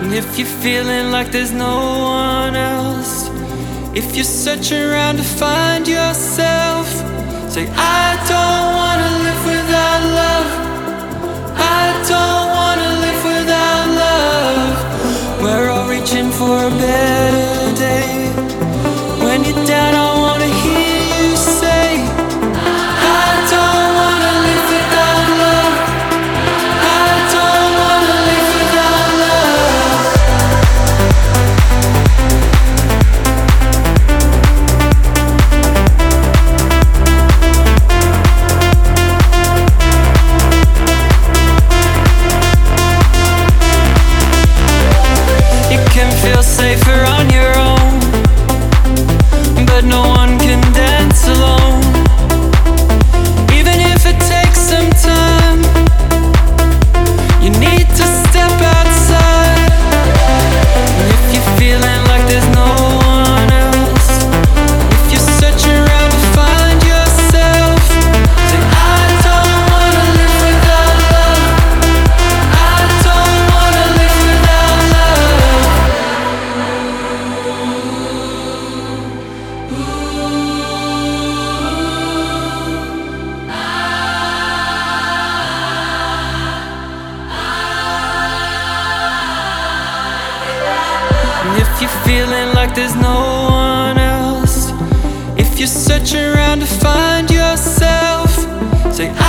And if you're feeling like there's no one else, if you're searching around to find yourself, say, I don't wanna live without love. I don't wanna live without love. We're all reaching for a better day. When you're down, I wanna hear you say, I don't wanna live without love. I don't wanna live without love. You can feel safer on your own, but no one can dance alone. Even if it takes some time, you need to step outside. And if you're feeling like there's no one else, if you're searching around to find yourself, say, I don't wanna live without love. I don't wanna live without love. And if you're feeling like there's no one else, if you're searching around to find yourself, say,